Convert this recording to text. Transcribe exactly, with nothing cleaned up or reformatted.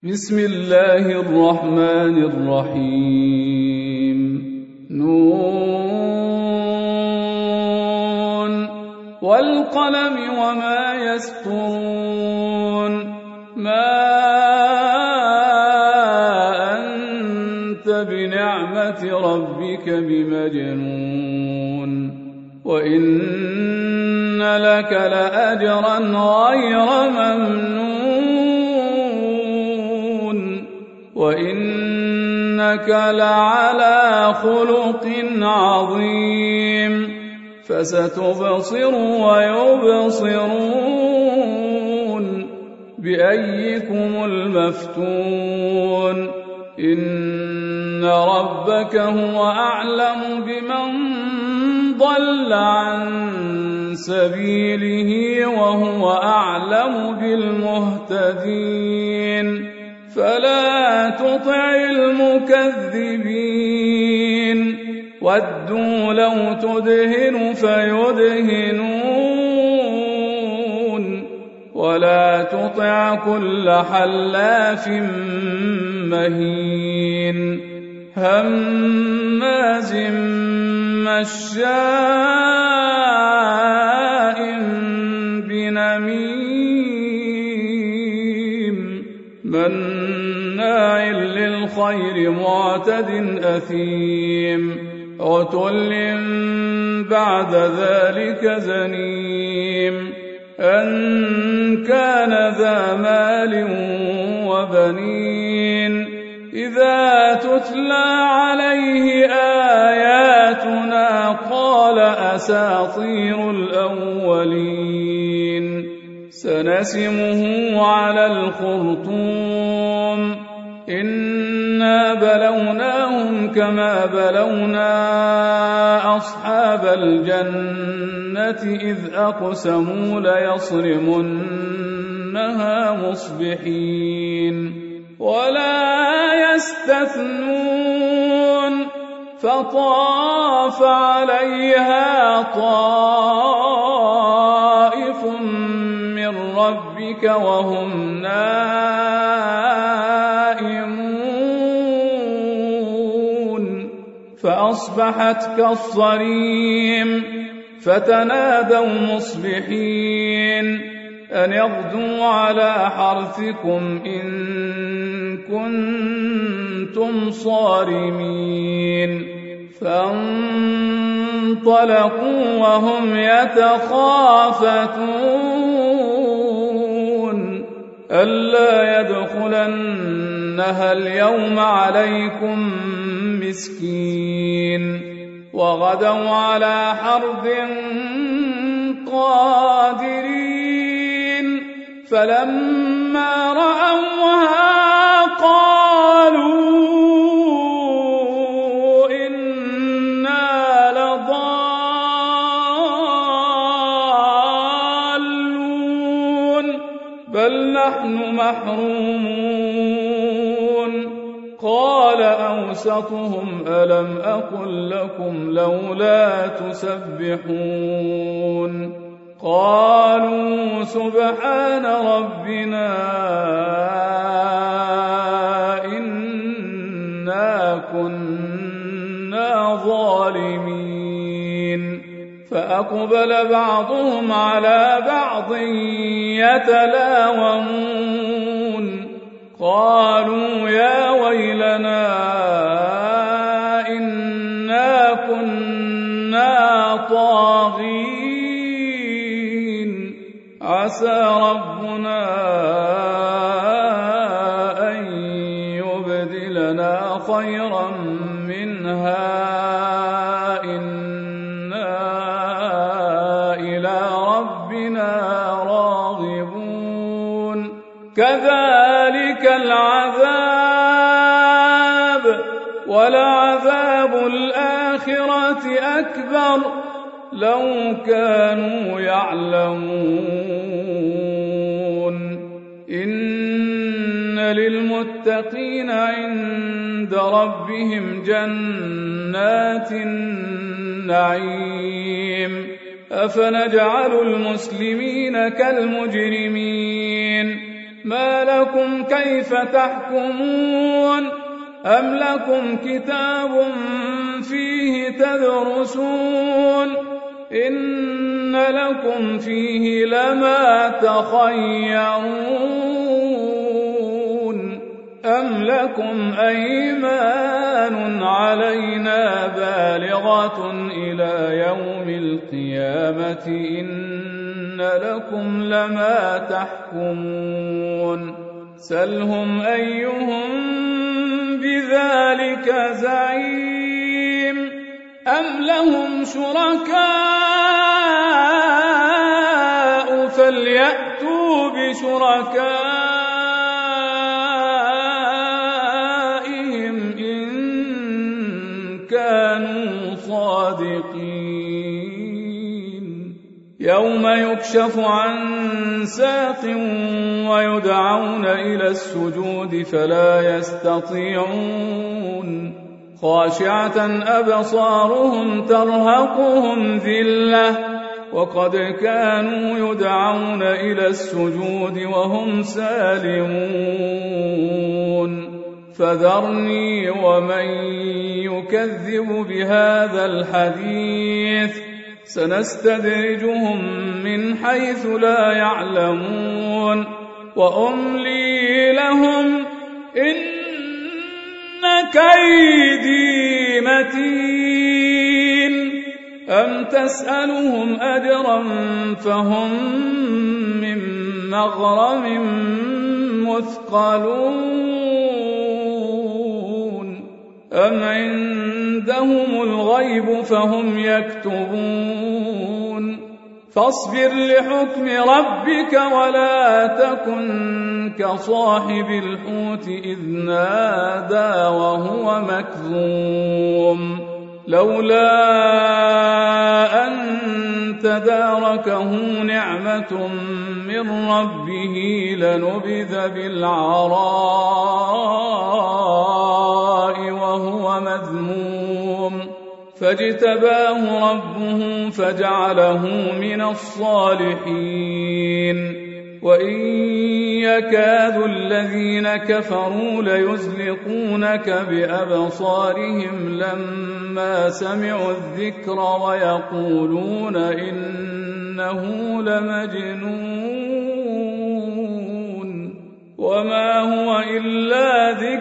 بسم الله الرحمن الرحيم نون والقلم وما يسطرون ما أنت بنعمة ربك بمجنون وإن لك لأجرا غير ممنون وإنك لعلى خلق عظيم فستبصر ويبصرون بأيكم المفتون إن ربك هو أعلم بمن ضل عن سبيله وهو أعلم بالمهتدين فلا تطع المكذبين ودوا لو تدهن فيدهنون ولا تطع كل حلاف مهين هماز مشاء بنميم مناع للخير معتد أثيم عتل بعد ذلك زنيم أن كان ذا مال وبنين إذا تتلى عليه آياتنا قال أساطير الأولين سنسمه على الخرطوم إنا بلوناهم كما بلونا أصحاب الجنة إذ أقسموا ليصرمنها مصبحين ولا يستثنون فطاف عليها طائف من ربك وهم نائمون فأصبحت كالصريم فتنادوا مصبحين أن يغدوا على حرثكم إن كنتم صارمين فانطلقوا وهم يتخافتون ألا يدخلنها اليوم عليكم مسكين وغدوا على حرد قادرين فلما رأوها قالوا إنا لضالون بل نحن محرومون قال أوسطهم ألم أقل لكم لولا تسبحون قالوا سبحان ربنا إنا كنا ظالمين فأقبل بعضهم على بعض يتلاومون قالوا يا ويلنا إنا كنا طاغين عسى ربنا أن يبدلنا خيرا منها إنا إلى ربنا راغبون كذلك العذاب ولعذاب الآخرة أكبر لو كانوا يعلمون إن للمتقين عند ربهم جنات النعيم أفنجعل المسلمين كالمجرمين ما لكم لكم كيف تحكمون أم لكم كتاب فيه تدرسون إن لكم فيه لما تخيرون أم لكم أيمان علينا بالغة إلى يوم القيامة إن لكم لما تحكمون سلهم أيهم بذلك زعيم أم لهم شركاء فليأتوا بشركائهم إن كانوا صادقين يوم يكشف عن ساق ويدعون إلى السجود فلا يستطيعون خاشعة أبصارهم ترهقهم ذلة وقد كانوا يدعون إلى السجود وهم سالمون فذرني ومن يكذب بهذا الحديث سنستدرجهم من حيث لا يعلمون وأملي لهم إن كيدي متين أم تسألهم أجرا فهم من مغرم مثقلون أم عندهم الغيب فهم يكتبون فاصبر لحكم ربك ولا تكن كصاحب الحوت إذ نادى وهو مكظوم لولا أن تداركه نعمة من ربه لنبذ بالعراء وهو مذموم فاجتباه ربه فجعله من الصالحين وإن يكاد الذين كفروا ليزلقونك بأبصارهم لما سمعوا الذكر ويقولون إنه لمجنون وما هو إلا ذكر